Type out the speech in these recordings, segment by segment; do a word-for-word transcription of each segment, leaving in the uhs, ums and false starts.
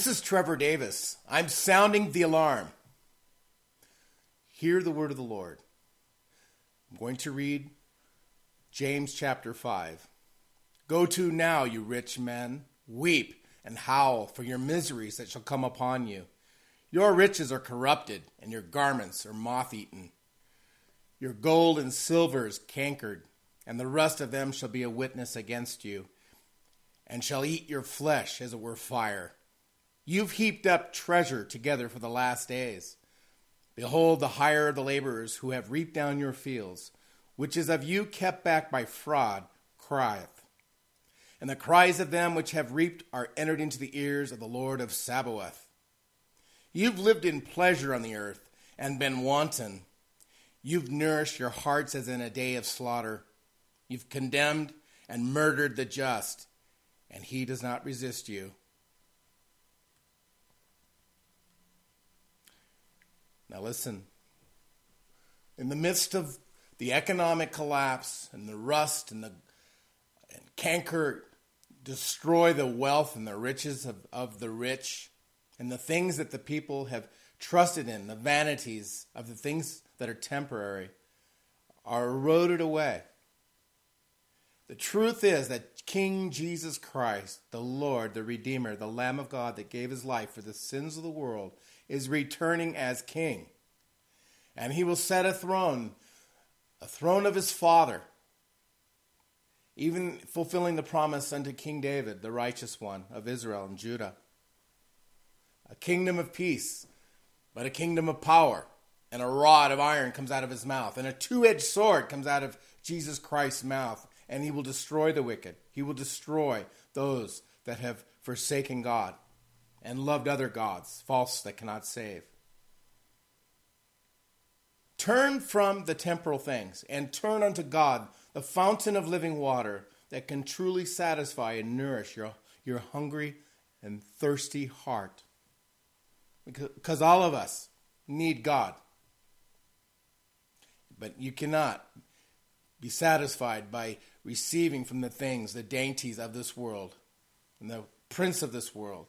This is Trevor Davis. I'm sounding the alarm. Hear the word of the Lord. I'm going to read James chapter five. Go to now, you rich men, weep and howl for your miseries that shall come upon you. Your riches are corrupted, and your garments are moth-eaten. Your gold and silver is cankered, and the rust of them shall be a witness against you, and shall eat your flesh as it were fire. You've heaped up treasure together for the last days. Behold, the hire of the laborers who have reaped down your fields, which is of you kept back by fraud, crieth. And the cries of them which have reaped are entered into the ears of the Lord of Sabaoth. You've lived in pleasure on the earth and been wanton. You've nourished your hearts as in a day of slaughter. You've condemned and murdered the just, and he does not resist you. Now listen, in the midst of the economic collapse and the rust and the and canker destroy the wealth and the riches of, of the rich and the things that the people have trusted in, the vanities of the things that are temporary, are eroded away. The truth is that King Jesus Christ, the Lord, the Redeemer, the Lamb of God that gave his life for the sins of the world, is returning as king. And he will set a throne, a throne of his father, even fulfilling the promise unto King David, the righteous one of Israel and Judah. A kingdom of peace, but a kingdom of power. And a rod of iron comes out of his mouth. And a two-edged sword comes out of Jesus Christ's mouth. And he will destroy the wicked. He will destroy those that have forsaken God and loved other gods, false that cannot save. Turn from the temporal things and turn unto God, the fountain of living water that can truly satisfy and nourish your, your hungry and thirsty heart. Because, because all of us need God. But you cannot be satisfied by receiving from the things, the dainties of this world, and the prince of this world.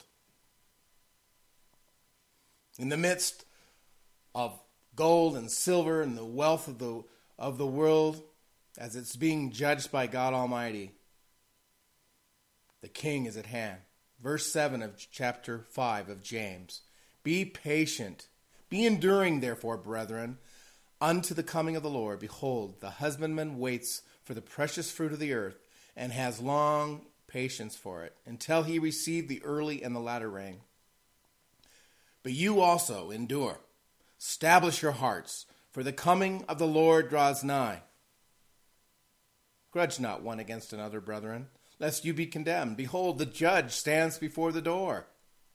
In the midst of gold and silver and the wealth of the of the world, as it's being judged by God Almighty, the King is at hand. Verse seven of chapter five of James. Be patient, be enduring, therefore, brethren, unto the coming of the Lord. Behold, the husbandman waits for the precious fruit of the earth, and has long patience for it, until he receive the early and the latter rain. But you also endure. Establish your hearts, for the coming of the Lord draws nigh. Grudge not one against another, brethren, lest you be condemned. Behold, the judge stands before the door.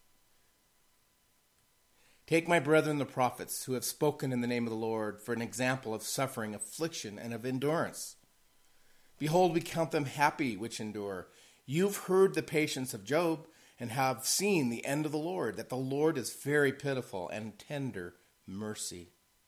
Take my brethren the prophets, who have spoken in the name of the Lord, for an example of suffering, affliction, and of endurance. Behold, we count them happy which endure. You've heard the patience of Job, and have seen the end of the Lord, that the Lord is very pitiful and tender mercy.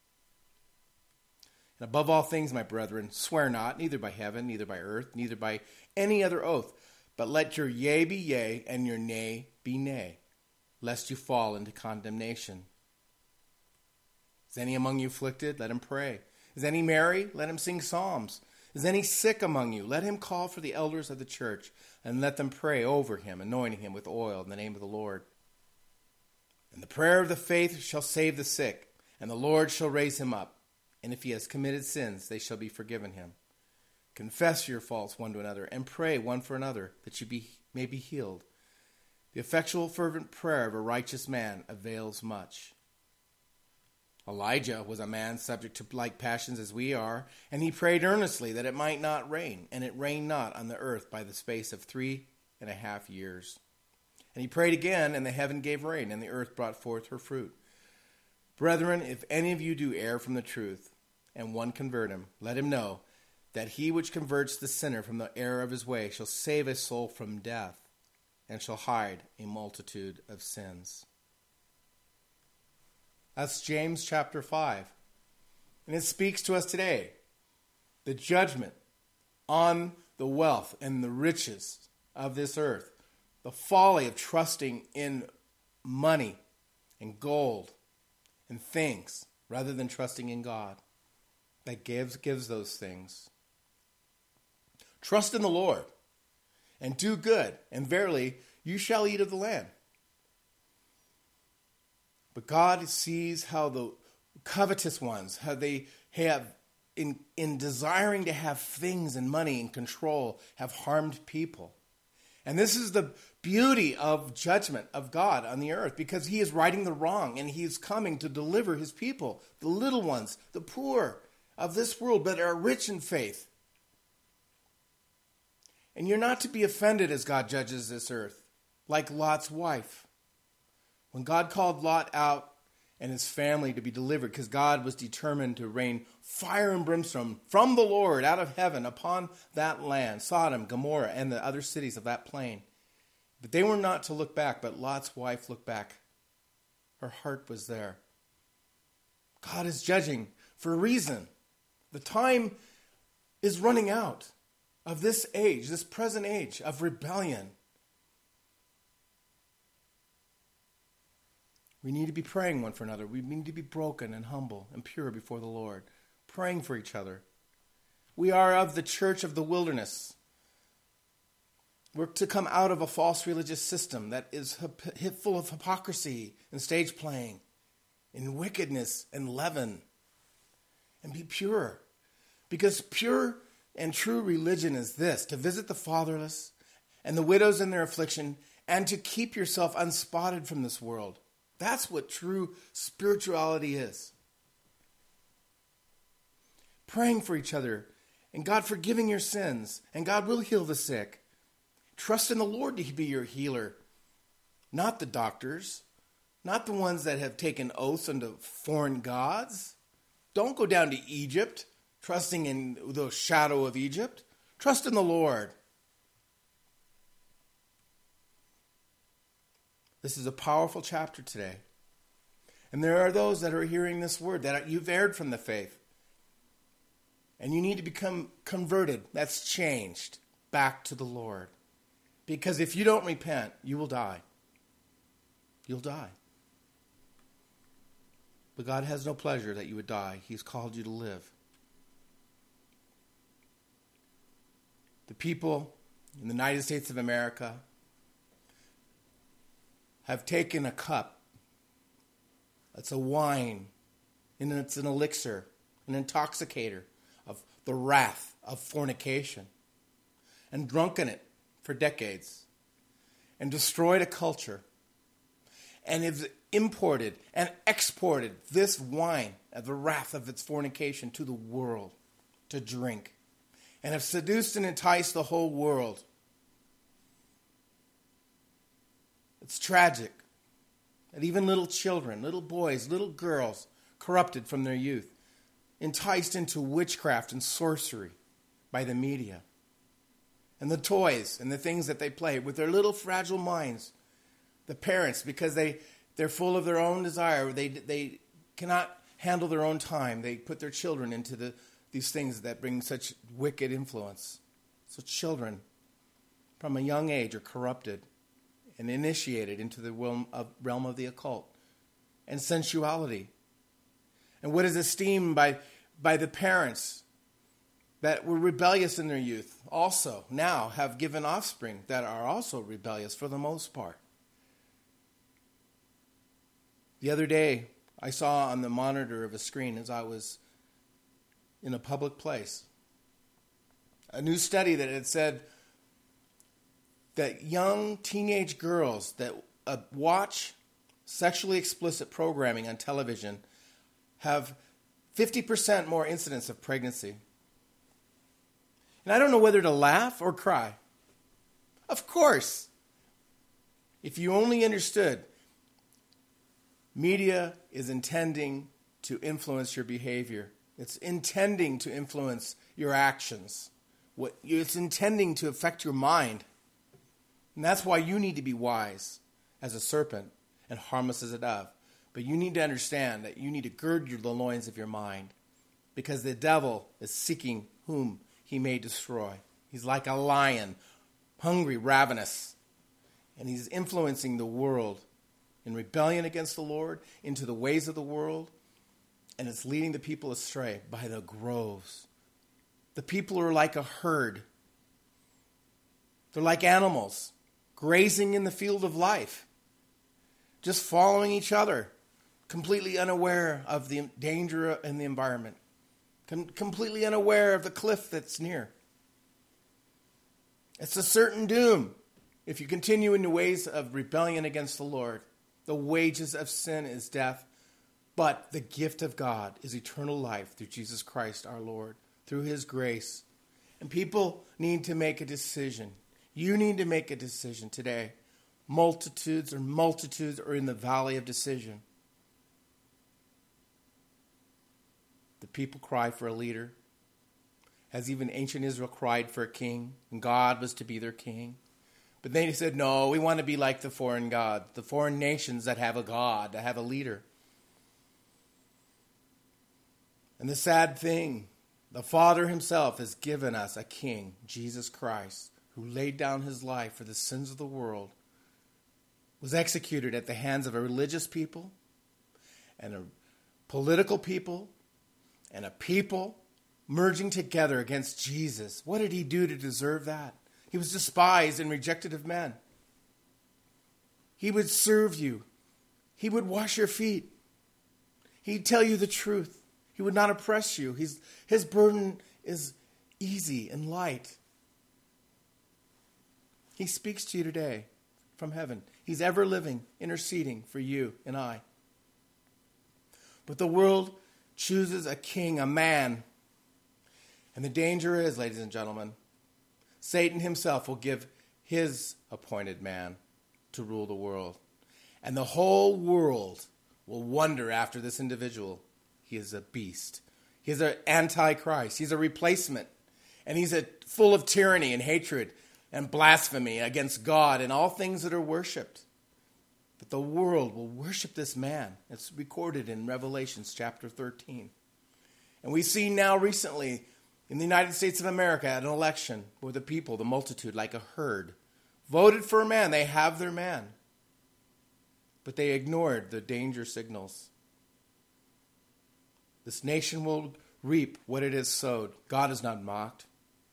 And above all things, my brethren, swear not, neither by heaven, neither by earth, neither by any other oath, but let your yea be yea, and your nay be nay, lest you fall into condemnation. Is any among you afflicted? Let him pray. Is any merry? Let him sing psalms. Is any sick among you? Let him call for the elders of the church, and let them pray over him, anointing him with oil in the name of the Lord. And the prayer of the faith shall save the sick, and the Lord shall raise him up. And if he has committed sins, they shall be forgiven him. Confess your faults one to another, and pray one for another, that you be, may be healed. The effectual fervent prayer of a righteous man avails much. Elijah was a man subject to like passions as we are, and he prayed earnestly that it might not rain, and it rained not on the earth by the space of three and a half years. And he prayed again, and the heaven gave rain, and the earth brought forth her fruit. Brethren, if any of you do err from the truth, and one convert him, let him know that he which converts the sinner from the error of his way shall save a soul from death, and shall hide a multitude of sins. That's James chapter five. And it speaks to us today. The judgment on the wealth and the riches of this earth. The folly of trusting in money and gold and things rather than trusting in God that gives gives those things. Trust in the Lord and do good, and verily you shall eat of the land. But God sees how the covetous ones, how they have, in, in desiring to have things and money and control, have harmed people. And this is the beauty of judgment of God on the earth, because he is righting the wrong, and he is coming to deliver his people, the little ones, the poor of this world, but are rich in faith. And you're not to be offended as God judges this earth, like Lot's wife. When God called Lot out and his family to be delivered, because God was determined to rain fire and brimstone from the Lord out of heaven upon that land, Sodom, Gomorrah, and the other cities of that plain. But they were not to look back, but Lot's wife looked back. Her heart was there. God is judging for a reason. The time is running out of this age, this present age of rebellion. We need to be praying one for another. We need to be broken and humble and pure before the Lord, praying for each other. We are of the church of the wilderness. We're to come out of a false religious system that is full of hypocrisy and stage playing, and wickedness and leaven, and be pure. Because pure and true religion is this: to visit the fatherless and the widows in their affliction, and to keep yourself unspotted from this world. That's what true spirituality is. Praying for each other, and God forgiving your sins, and God will heal the sick. Trust in the Lord to be your healer, not the doctors, not the ones that have taken oaths unto foreign gods. Don't go down to Egypt, trusting in the shadow of Egypt. Trust in the Lord. This is a powerful chapter today. And there are those that are hearing this word, that you've erred from the faith. And you need to become converted. That's changed back to the Lord. Because if you don't repent, you will die. You'll die. But God has no pleasure that you would die. He's called you to live. The people in the United States of America have taken a cup. It's a wine, and it's an elixir, an intoxicator of the wrath of fornication, and drunken it for decades, and destroyed a culture, and have imported and exported this wine of the wrath of its fornication to the world to drink, and have seduced and enticed the whole world. It's tragic that even little children, little boys, little girls, corrupted from their youth, enticed into witchcraft and sorcery by the media, and the toys and the things that they play with their little fragile minds. The parents, because they, they're full of their own desire, they, they cannot handle their own time. They put their children into the, these things that bring such wicked influence. So children from a young age are corrupted and initiated into the realm of, realm of the occult and sensuality. And what is esteemed by, by the parents that were rebellious in their youth also now have given offspring that are also rebellious for the most part. The other day, I saw on the monitor of a screen as I was in a public place a new study that had said that young teenage girls that uh, watch sexually explicit programming on television have fifty percent more incidence of pregnancy. And I don't know whether to laugh or cry. Of course, if you only understood, media is intending to influence your behavior. It's intending to influence your actions. What, it's intending to affect your mind. And that's why you need to be wise as a serpent and harmless as a dove. But you need to understand that you need to gird your, the loins of your mind, because the devil is seeking whom he may destroy. He's like a lion, hungry, ravenous, and he's influencing the world in rebellion against the Lord, into the ways of the world, and it's leading the people astray by the groves. The people are like a herd. They're like animals grazing in the field of life, just following each other, completely unaware of the danger in the environment, com- completely unaware of the cliff that's near. It's a certain doom if you continue in the ways of rebellion against the Lord. The wages of sin is death, but the gift of God is eternal life through Jesus Christ our Lord, through his grace. And people need to make a decision. You need to make a decision today. Multitudes or multitudes are in the valley of decision. The people cry for a leader, as even ancient Israel cried for a king, and God was to be their king. But they said, no, we want to be like the foreign gods, the foreign nations that have a God, that have a leader. And the sad thing, the Father himself has given us a king, Jesus Christ, who laid down his life for the sins of the world, was executed at the hands of a religious people and a political people and a people merging together against Jesus. What did he do to deserve that? He was despised and rejected of men. He would serve you. He would wash your feet. He'd tell you the truth. He would not oppress you. He's, his burden is easy and light. He speaks to you today from heaven. He's ever living, interceding for you and I. But the world chooses a king, a man. And the danger is, ladies and gentlemen, Satan himself will give his appointed man to rule the world. And the whole world will wonder after this individual. He is a beast. He's an antichrist. He's a replacement. And he's a, full of tyranny and hatred and blasphemy against God and all things that are worshipped. But the world will worship this man. It's recorded in Revelations chapter thirteen. And we see now recently in the United States of America at an election where the people, the multitude, like a herd, voted for a man. They have their man. But they ignored the danger signals. This nation will reap what it has sowed. God is not mocked.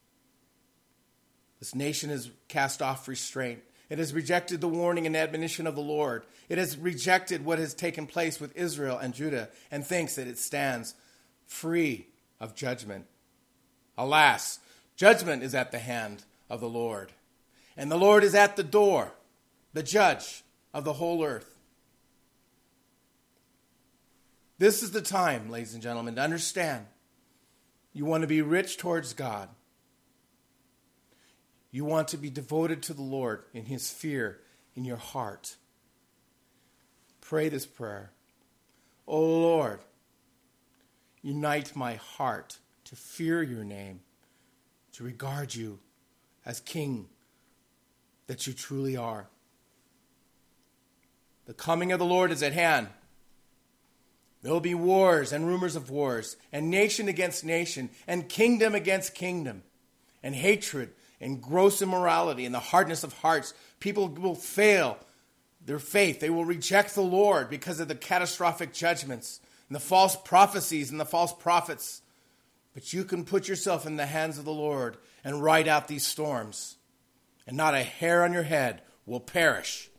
This nation has cast off restraint. It has rejected the warning and admonition of the Lord. It has rejected what has taken place with Israel and Judah and thinks that it stands free of judgment. Alas, judgment is at the hand of the Lord. And the Lord is at the door, the judge of the whole earth. This is the time, ladies and gentlemen, to understand. You want to be rich towards God. You want to be devoted to the Lord in his fear in your heart. Pray this prayer. O Lord, unite my heart to fear your name, to regard you as King that you truly are. The coming of the Lord is at hand. There will be wars and rumors of wars, and nation against nation, and kingdom against kingdom, and hatred and gross immorality and the hardness of hearts. People will fail their faith. They will reject the Lord because of the catastrophic judgments and the false prophecies and the false prophets. But you can put yourself in the hands of the Lord and ride out these storms, and not a hair on your head will perish.